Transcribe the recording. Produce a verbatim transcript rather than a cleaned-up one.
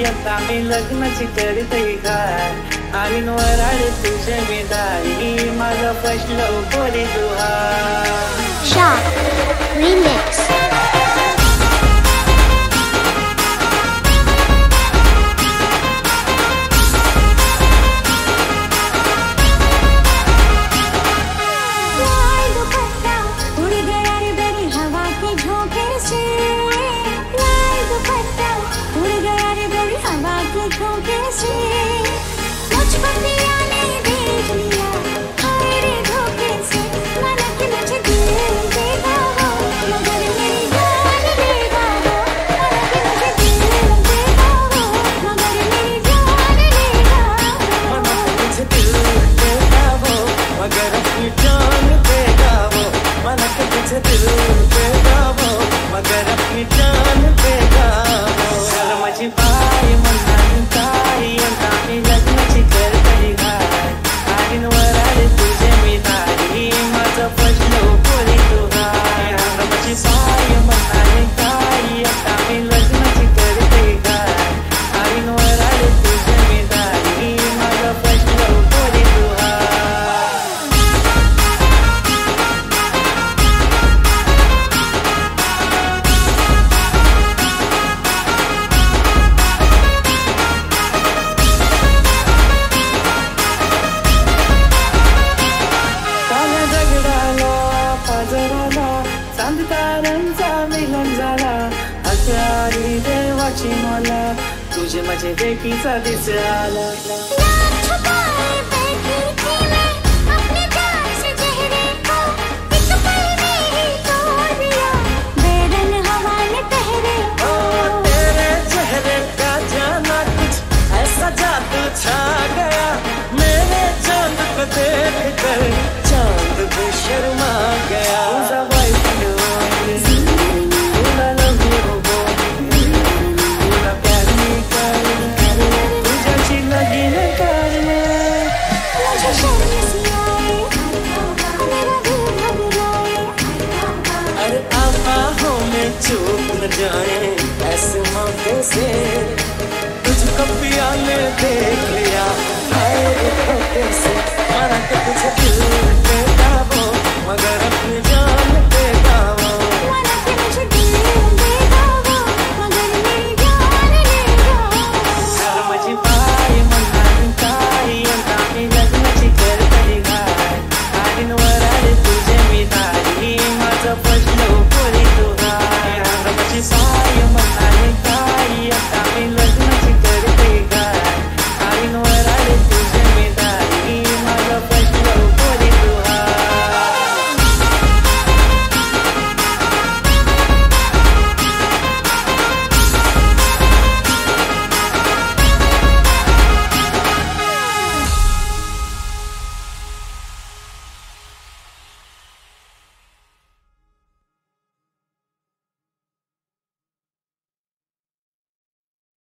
आता मी लग्नाची करतोय काय आणि वराळे तुझे मी दारी माझा फसलो पोरी तुहा Shock Remix. देवाची मला तुझे माझे देखीचा दिस आला तेरे चेहरे का जाना कुछ ऐसा जादू छा गया मेरे चांद को देख कर चांद भी शर्मा गया चूक न जाए ऐसे मौके से तुझको पिया ने देख लिया हाय धोखे से माना के तुझे